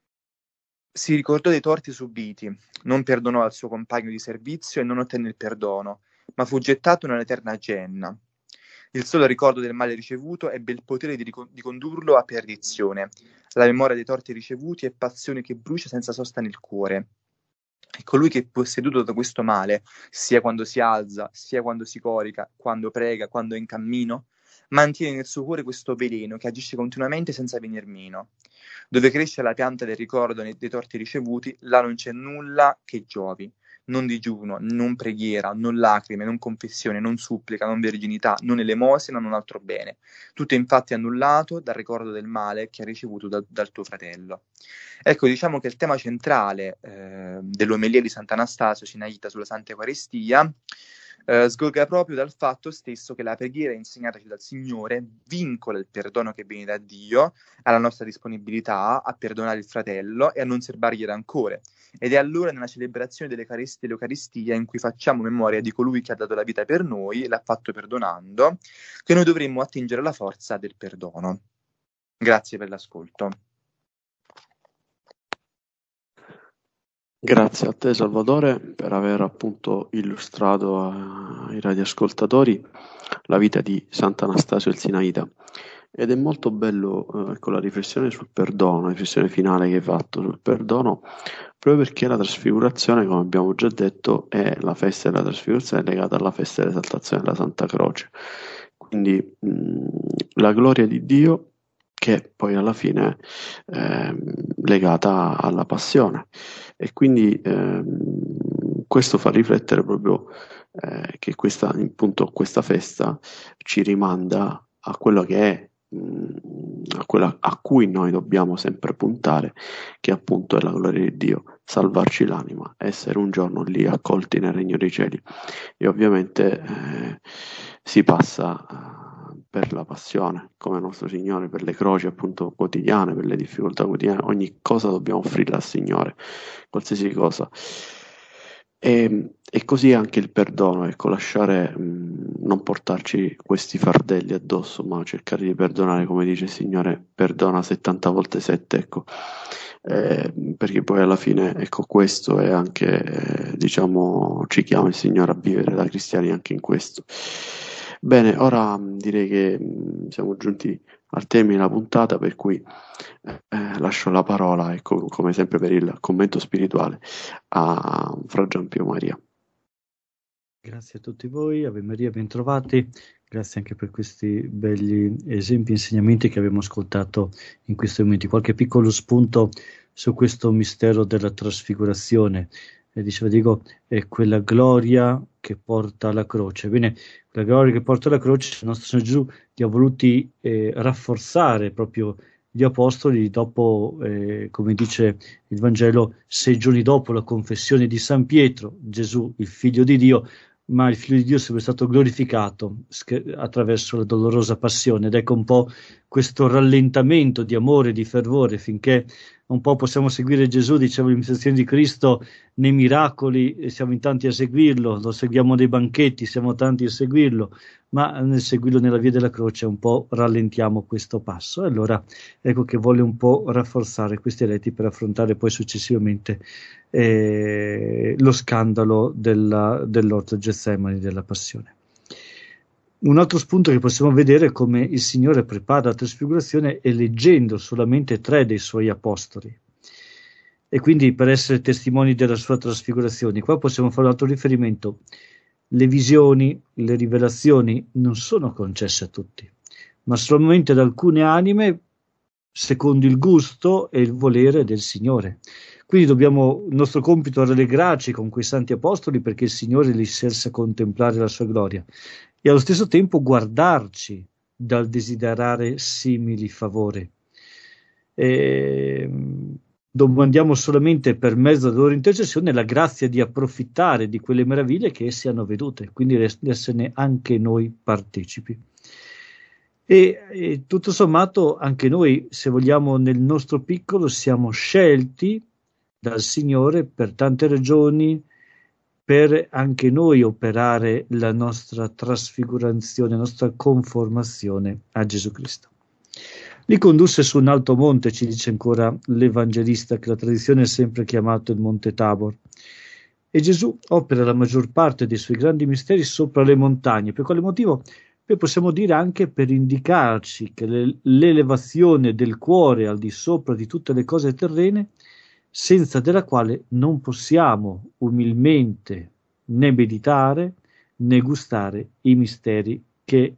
si ricordò dei torti subiti, non perdonò al suo compagno di servizio e non ottenne il perdono, ma fu gettato nell'eterna genna. Il solo ricordo del male ricevuto ebbe il potere di, ricon- di condurlo a perdizione. La memoria dei torti ricevuti è passione che brucia senza sosta nel cuore. E colui che è posseduto da questo male, sia quando si alza, sia quando si corica, quando prega, quando è in cammino, mantiene nel suo cuore questo veleno che agisce continuamente senza venir meno. Dove cresce la pianta del ricordo dei torti ricevuti, là non c'è nulla che giovi. Non digiuno, non preghiera, non lacrime, non confessione, non supplica, non verginità, non elemosina, non altro bene. Tutto è infatti annullato dal ricordo del male che ha ricevuto da, dal tuo fratello. Ecco, diciamo che il tema centrale eh, dell'omelia di Sant'Anastasio Sinaita sulla Santa Eucaristia eh, sgorga proprio dal fatto stesso che la preghiera insegnataci dal Signore vincola il perdono che viene da Dio alla nostra disponibilità a perdonare il fratello e a non serbargli rancore. Ed è allora nella celebrazione dell'Eucaristia, dell'Eucaristia in cui facciamo memoria di colui che ha dato la vita per noi, l'ha fatto perdonando, che noi dovremmo attingere alla forza del perdono. Grazie per l'ascolto. Grazie a te Salvatore per aver appunto illustrato ai radioascoltatori la vita di Sant'Anastasio il Sinaita. Ed è molto bello eh, ecco, la riflessione sul perdono, la riflessione finale che hai fatto sul perdono, proprio perché la trasfigurazione, come abbiamo già detto, è la festa della trasfigurazione legata alla festa dell'esaltazione della Santa Croce. Quindi mh, la gloria di Dio che poi alla fine è eh, legata alla passione. E quindi ehm, questo fa riflettere proprio eh, che questa, appunto, questa festa ci rimanda a quello che è, mh, a, quella, a cui noi dobbiamo sempre puntare, che appunto è la gloria di Dio, salvarci l'anima, essere un giorno lì accolti nel regno dei cieli. E ovviamente eh, si passa per la passione, come nostro Signore, per le croci appunto quotidiane, per le difficoltà quotidiane, ogni cosa dobbiamo offrirla al Signore, qualsiasi cosa. E, e così anche il perdono, ecco, lasciare, mh, non portarci questi fardelli addosso, ma cercare di perdonare, come dice il Signore, perdona settanta volte sette, ecco. Eh, perché poi alla fine, ecco, questo è anche, eh, diciamo, ci chiama il Signore a vivere da cristiani anche in questo. Bene, ora mh, direi che mh, siamo giunti al termine della puntata, per cui eh, lascio la parola, ecco, come sempre per il commento spirituale, a Fra Giampio Maria. Grazie a tutti voi, Ave Maria, bentrovati, grazie anche per questi belli esempi e insegnamenti che abbiamo ascoltato in questi momenti. Qualche piccolo spunto su questo mistero della trasfigurazione. E diceva Diego, è quella gloria che porta alla croce. Bene, la gloria che porta alla croce, il nostro Signore Gesù li ha voluti eh, rafforzare proprio gli apostoli dopo, eh, come dice il Vangelo, sei giorni dopo la confessione di San Pietro, Gesù, il Figlio di Dio, ma il Figlio di Dio è sempre stato glorificato attraverso la dolorosa passione. Ed ecco un po' questo rallentamento di amore, di fervore, finché un po' possiamo seguire Gesù, dicevo, l'imitazione di Cristo nei miracoli, e siamo in tanti a seguirlo, lo seguiamo nei banchetti, siamo tanti a seguirlo, ma nel seguirlo nella via della croce un po' rallentiamo questo passo. E allora ecco che vuole un po' rafforzare questi eletti per affrontare poi successivamente eh, lo scandalo della, dell'orto Getsemani, della passione. Un altro spunto che possiamo vedere è come il Signore prepara la trasfigurazione eleggendo solamente tre dei suoi apostoli, e quindi per essere testimoni della sua trasfigurazione. Qua possiamo fare un altro riferimento: le visioni, le rivelazioni non sono concesse a tutti, ma solamente ad alcune anime secondo il gusto e il volere del Signore. Quindi dobbiamo, il nostro compito è rallegrarci con quei santi apostoli perché il Signore li scelse contemplare la sua gloria, e allo stesso tempo guardarci dal desiderare simili favori. E domandiamo solamente per mezzo della loro intercessione la grazia di approfittare di quelle meraviglie che essi hanno vedute, quindi di esserne anche noi partecipi. E, e tutto sommato anche noi, se vogliamo, nel nostro piccolo siamo scelti dal Signore per tante ragioni, per anche noi operare la nostra trasfigurazione, la nostra conformazione a Gesù Cristo. Li condusse su un alto monte, ci dice ancora l'Evangelista, che la tradizione è sempre chiamato il Monte Tabor. E Gesù opera la maggior parte dei suoi grandi misteri sopra le montagne. Per quale motivo? Poi possiamo dire anche per indicarci che le, l'elevazione del cuore al di sopra di tutte le cose terrene, senza della quale non possiamo umilmente né meditare né gustare i misteri che,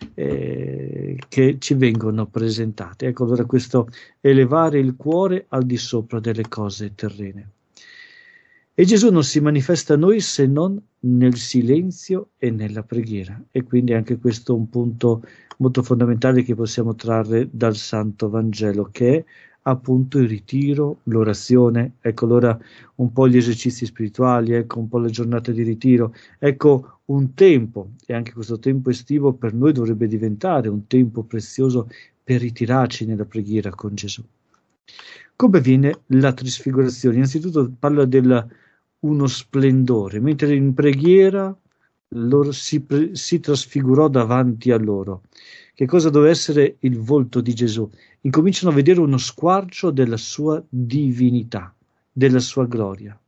eh, che ci vengono presentati. Ecco allora questo elevare il cuore al di sopra delle cose terrene. E Gesù non si manifesta a noi se non nel silenzio e nella preghiera, e quindi anche questo è un punto molto fondamentale che possiamo trarre dal Santo Vangelo, che è appunto il ritiro, l'orazione. Ecco allora un po' gli esercizi spirituali, ecco un po' le giornate di ritiro, ecco un tempo, e anche questo tempo estivo per noi dovrebbe diventare un tempo prezioso per ritirarci nella preghiera con Gesù. Come avviene la trasfigurazione? Innanzitutto parla del uno splendore, mentre in preghiera loro si, pre- si trasfigurò davanti a loro. Che cosa doveva essere il volto di Gesù? Incominciano a vedere uno squarcio della sua divinità, della sua gloria.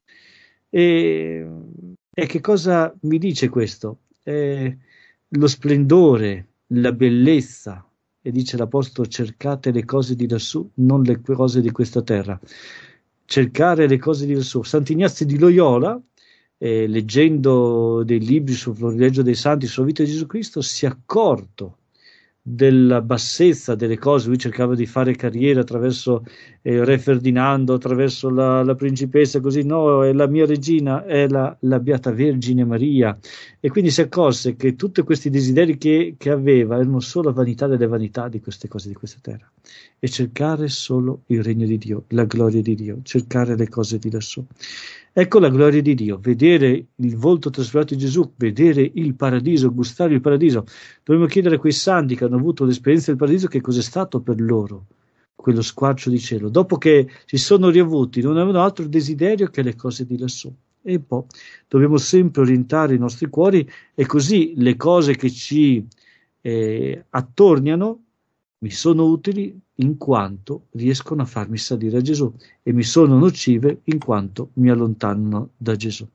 E, e che cosa mi dice questo? Eh, lo splendore, la bellezza, e dice l'Apostolo: cercate le cose di lassù, non le cose di questa terra. Cercare le cose di lassù. Sant'Ignazio di Loyola, eh, leggendo dei libri sul florileggio dei santi, sulla vita di Gesù Cristo, si è accorto della bassezza delle cose. Lui cercava di fare carriera attraverso eh, Re Ferdinando, attraverso la, la principessa, così no, è la mia regina, è la, la Beata Vergine Maria, e quindi si accorse che tutti questi desideri che, che aveva erano solo vanità delle vanità di queste cose di questa terra, e cercare solo il regno di Dio, la gloria di Dio, cercare le cose di lassù. Ecco la gloria di Dio, vedere il volto trasfigurato di Gesù, vedere il paradiso, gustare il paradiso. Dovremmo chiedere a quei santi che hanno avuto l'esperienza del paradiso che cos'è stato per loro quello squarcio di cielo. Dopo che si sono riavuti, non avevano altro desiderio che le cose di lassù. E poi dobbiamo sempre orientare i nostri cuori, e così le cose che ci eh, attorniano mi sono utili in quanto riescono a farmi salire a Gesù, e mi sono nocive in quanto mi allontanano da Gesù.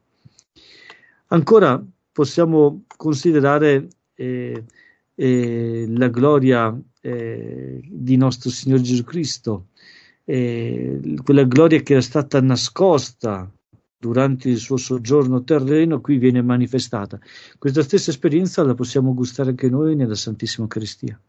Ancora possiamo considerare eh, eh, la gloria eh, di nostro Signore Gesù Cristo, eh, quella gloria che era stata nascosta durante il suo soggiorno terreno, qui viene manifestata. Questa stessa esperienza la possiamo gustare anche noi nella Santissima Eucaristia.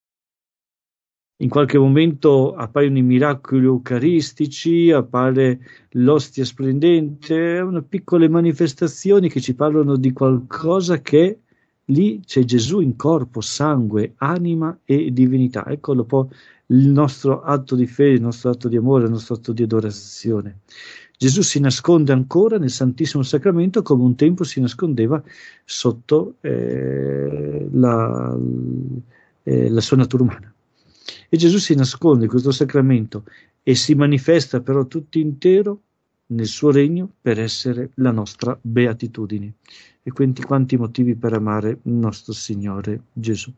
In qualche momento appaiono i miracoli eucaristici, appare l'ostia splendente, una piccole manifestazioni che ci parlano di qualcosa che lì c'è Gesù in corpo, sangue, anima e divinità. Eccolo poi il nostro atto di fede, il nostro atto di amore, il nostro atto di adorazione. Gesù si nasconde ancora nel Santissimo Sacramento come un tempo si nascondeva sotto eh, la, eh, la sua natura umana. E Gesù si nasconde in questo sacramento e si manifesta però tutto intero nel suo regno per essere la nostra beatitudine. E quanti, quanti motivi per amare il nostro Signore Gesù.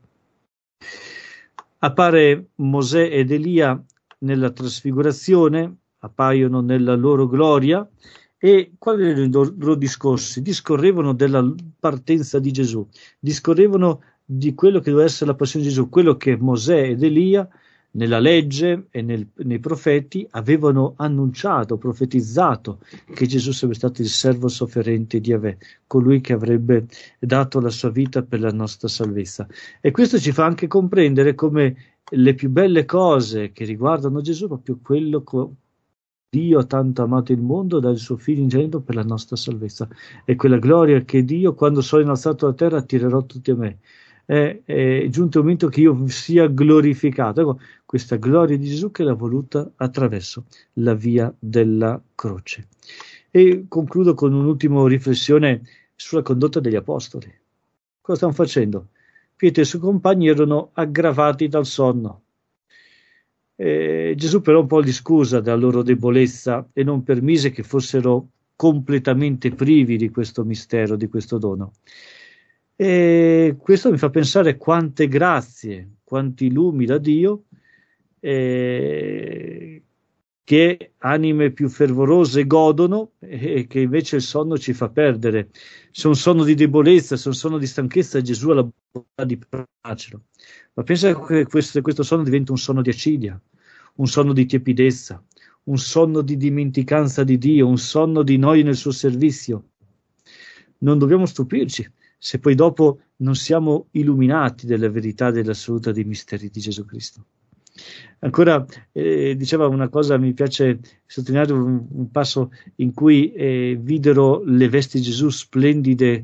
Appare Mosè ed Elia nella trasfigurazione, appaiono nella loro gloria, e quali erano i loro discorsi? Discorrevano della partenza di Gesù, discorrevano di quello che doveva essere la passione di Gesù, quello che Mosè ed Elia nella legge e nel, nei profeti avevano annunciato, profetizzato che Gesù sarebbe stato il servo sofferente di Yahweh, colui che avrebbe dato la sua vita per la nostra salvezza. E questo ci fa anche comprendere come le più belle cose che riguardano Gesù, proprio quello che Dio ha tanto amato il mondo, dà il suo figlio ingenito per la nostra salvezza. E quella gloria che Dio, quando sono innalzato alla terra, attirerò tutti a me. È, è giunto il momento che io sia glorificato. Ecco, questa gloria di Gesù che l'ha voluta attraverso la via della croce. E concludo con un'ultima riflessione sulla condotta degli apostoli. Cosa stanno facendo? Pietro e i suoi compagni erano aggravati dal sonno. E Gesù però un po' li scusa della loro debolezza e non permise che fossero completamente privi di questo mistero, di questo dono. E questo mi fa pensare quante grazie, quanti lumi da Dio, eh, che anime più fervorose godono e che invece il sonno ci fa perdere. Se un sonno di debolezza, se un sonno di stanchezza, Gesù ha la bontà di farcelo. Ma pensa che questo, questo sonno diventa un sonno di acidia, un sonno di tiepidezza, un sonno di dimenticanza di Dio, un sonno di noi nel suo servizio. Non dobbiamo stupirci se poi dopo non siamo illuminati della verità dell'assoluta dei misteri di Gesù Cristo. Ancora, eh, diceva una cosa, mi piace sottolineare un, un passo in cui eh, videro le vesti di Gesù splendide,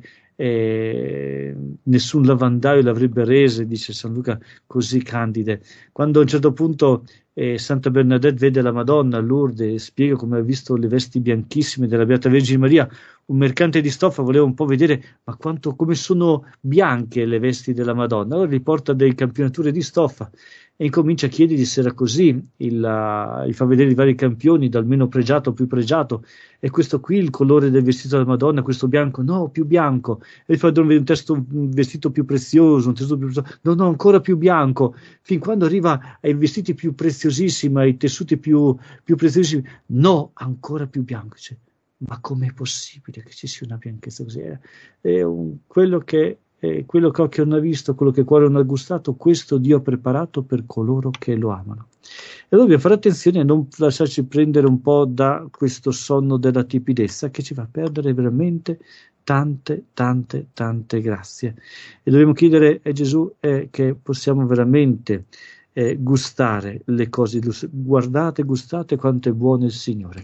eh, nessun lavandaio le avrebbe rese, dice San Luca, così candide. Quando a un certo punto eh, Santa Bernadette vede la Madonna a Lourdes e spiega come ha visto le vesti bianchissime della Beata Vergine Maria, un mercante di stoffa voleva un po' vedere ma quanto, come sono bianche le vesti della Madonna. Allora gli porta delle campionature di stoffa e incomincia a chiedergli se era così, il, uh, gli fa vedere i vari campioni, dal meno pregiato al più pregiato, e questo qui il colore del vestito della Madonna, questo bianco, no, più bianco, e gli fa vedere un, testo, un vestito più prezioso, un tessuto più prezioso, no, no, ancora più bianco, fin quando arriva ai vestiti più preziosissimi, ai tessuti più, più preziosissimi, no, ancora più bianco. Cioè, ma com'è possibile che ci sia una bianchezza così? È, è un, quello che E quello che occhio non ha visto, quello che cuore non ha gustato, questo Dio ha preparato per coloro che lo amano. E allora dobbiamo fare attenzione a non lasciarci prendere un po' da questo sonno della tiepidezza che ci fa perdere veramente tante, tante, tante grazie. E dobbiamo chiedere a Gesù eh, che possiamo veramente eh, gustare le cose, guardate, gustate quanto è buono il Signore.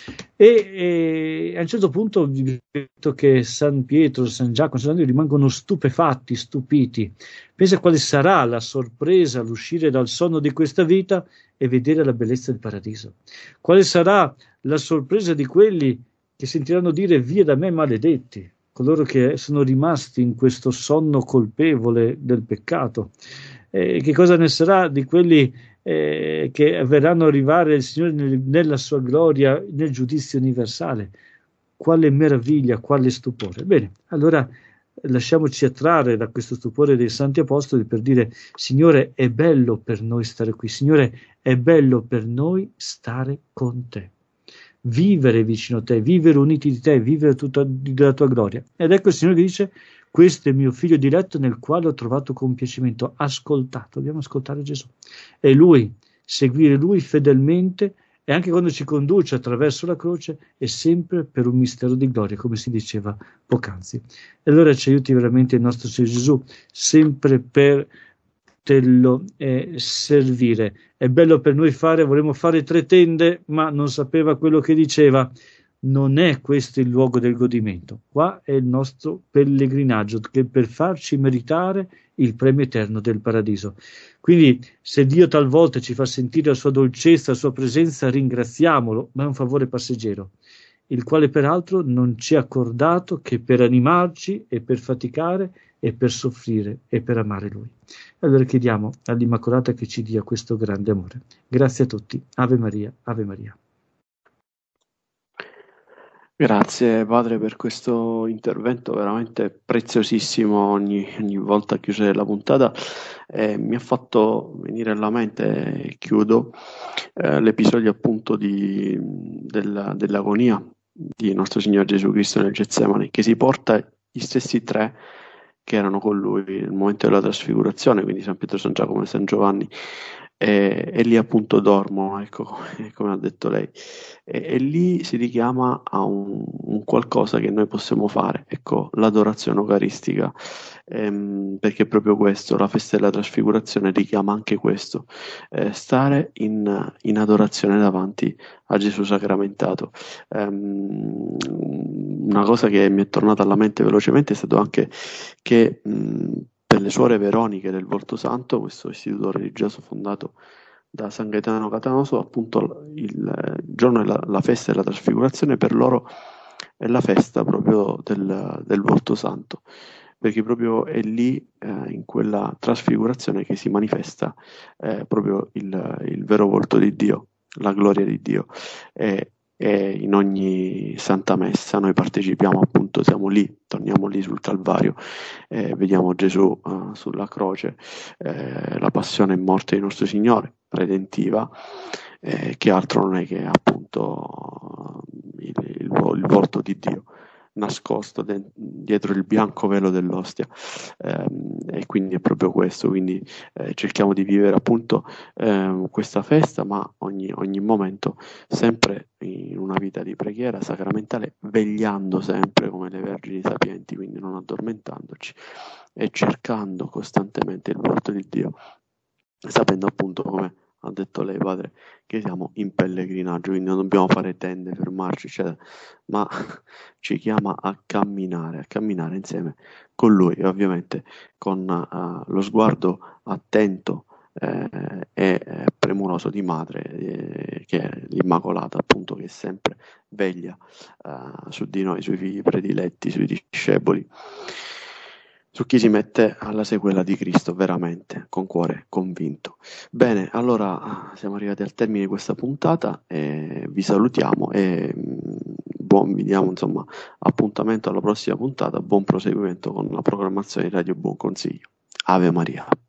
E, e a un certo punto vi detto che San Pietro, San Giacomo, San Andrea rimangono stupefatti, stupiti. Pensa quale sarà la sorpresa all'uscire dal sonno di questa vita e vedere la bellezza del paradiso. Quale sarà la sorpresa di quelli che sentiranno dire via da me maledetti, coloro che sono rimasti in questo sonno colpevole del peccato. Eh, che cosa ne sarà di quelli eh, che verranno arrivare il Signore nel, nella sua gloria nel giudizio universale? Quale meraviglia, quale stupore. Bene, allora lasciamoci attrarre da questo stupore dei Santi Apostoli per dire: Signore, è bello per noi stare qui, Signore, è bello per noi stare con te, vivere vicino a te, vivere uniti di te, vivere tutta della tua gloria. Ed ecco il Signore che dice: questo è il mio figlio diletto nel quale ho trovato compiacimento. Ascoltato, dobbiamo ascoltare Gesù. E Lui, seguire Lui fedelmente, e anche quando ci conduce attraverso la croce, è sempre per un mistero di gloria, come si diceva poc'anzi. E allora ci aiuti veramente il nostro Signore Gesù, sempre per poterlo eh, servire. È bello per noi fare, vorremmo fare tre tende, ma non sapeva quello che diceva. Non è questo il luogo del godimento, qua è il nostro pellegrinaggio che per farci meritare il premio eterno del paradiso. Quindi se Dio talvolta ci fa sentire la sua dolcezza, la sua presenza, ringraziamolo, ma è un favore passeggero, il quale peraltro non ci è accordato che per animarci e per faticare e per soffrire e per amare Lui. Allora chiediamo all'Immacolata che ci dia questo grande amore. Grazie a tutti. Ave Maria, Ave Maria. Grazie Padre per questo intervento veramente preziosissimo ogni, ogni volta a chiusure la puntata. Eh, mi ha fatto venire alla mente, e chiudo, eh, l'episodio appunto di, della, dell'agonia di nostro Signore Gesù Cristo nel Getsemani, che si porta gli stessi tre che erano con lui nel momento della trasfigurazione, quindi San Pietro, San Giacomo e San Giovanni, e, e lì appunto dormono, ecco, come, come ha detto lei, e, e lì si richiama a un, un qualcosa che noi possiamo fare, ecco, l'adorazione eucaristica, ehm, perché è proprio questo, la festa della trasfigurazione richiama anche questo, eh, stare in, in adorazione davanti a Gesù sacramentato. Um, una cosa che mi è tornata alla mente velocemente è stato anche che mh, per le suore Veroniche del Volto Santo, questo istituto religioso fondato da San Gaetano Catanoso, appunto il, il giorno della la festa della trasfigurazione per loro è la festa proprio del, del Volto Santo, perché proprio è lì, eh, in quella trasfigurazione, che si manifesta eh, proprio il, il vero volto di Dio, la gloria di Dio. E, e in ogni Santa Messa noi partecipiamo, appunto, siamo lì, torniamo lì sul Calvario, eh, vediamo Gesù uh, sulla croce, eh, la passione e morte di nostro Signore, redentiva, eh, che altro non è che appunto il, il, il volto di Dio nascosto de- dietro il bianco velo dell'ostia, eh, e quindi è proprio questo, quindi eh, cerchiamo di vivere appunto eh, questa festa, ma ogni, ogni momento sempre in una vita di preghiera sacramentale, vegliando sempre come le vergini sapienti, quindi non addormentandoci e cercando costantemente il volto di Dio, sapendo appunto, come ha detto lei Padre, che siamo in pellegrinaggio, quindi non dobbiamo fare tende, fermarci, eccetera, ma ci chiama a camminare, a camminare insieme con Lui, e ovviamente con uh, lo sguardo attento eh, e eh, premuroso di Madre, eh, che è l'Immacolata, appunto, che sempre veglia uh, su di noi, sui figli prediletti, sui discepoli, su chi si mette alla sequela di Cristo veramente, con cuore convinto. Bene, allora siamo arrivati al termine di questa puntata, e vi salutiamo e buon, vi diamo insomma appuntamento alla prossima puntata, buon proseguimento con la programmazione di Radio Buon Consiglio. Ave Maria.